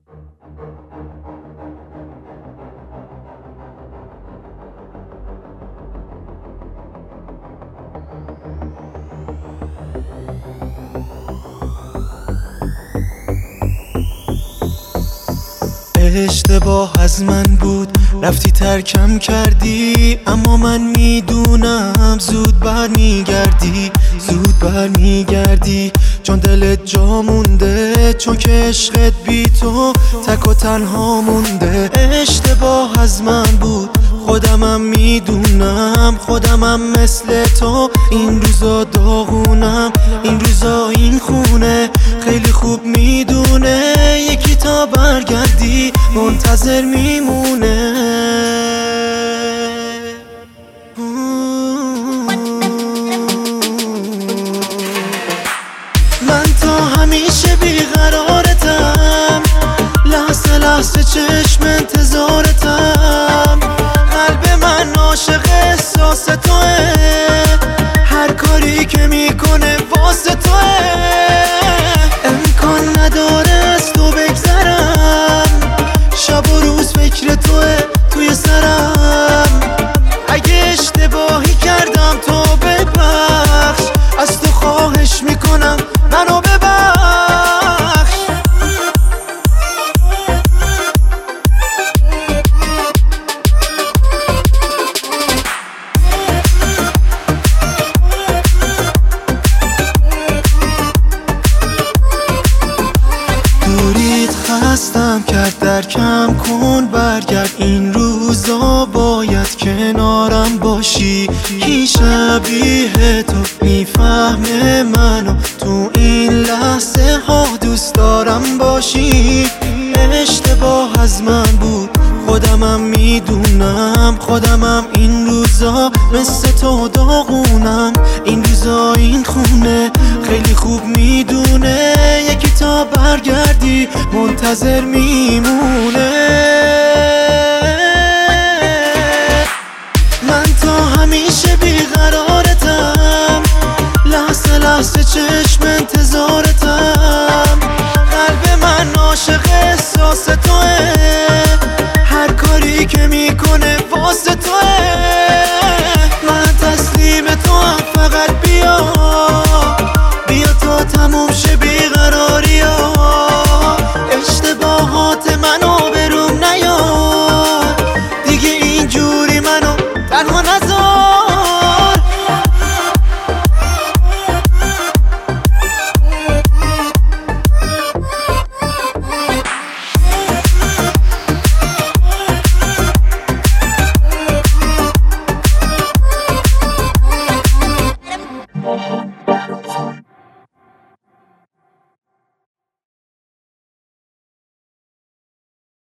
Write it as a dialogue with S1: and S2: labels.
S1: اشتباه از من بود، رفتی ترکم کردی، اما من میدونم زود برمیگردی چون دلت جا مونده، چون که عشقت بی تو تک و تنها مونده. اشتباه از من بود، خودمم میدونم، خودمم مثل تو این روزا داغونم، این روزا این خونه خیلی خوب میدونه یکی تا برگردی منتظر میمونه. من تا همیشه بیقرارتم، لحظه لحظه چشم انتظارتم، قلب من عاشق احساس توه، هر کاری که میکنه واسه توه. امکان نداره از تو بگذرم، شب و روز فکر توه توی سرم. اگه اشتباهی کردم تو ببخش، از تو خواهش میکنم منو ببخش. دوریت خستم کرد، درکم کن برگرد، این روزا باید کنارم باشی. کی شبیه تو میفهمه منو، تو این لحظه ها دوست دارم باشی. اشتباه از من بود، خودمم میدونم، خودمم این روزا مثل تو داغونم، این روزا این خونه خیلی خوب میدونه یکی تا برگردی منتظر میمونه. من تا همیشه بیقرارتم، لحظه لحظه چشم انتظارتم، قلب من عاشق احساس توه، هر کاری که میکنه واسه توه.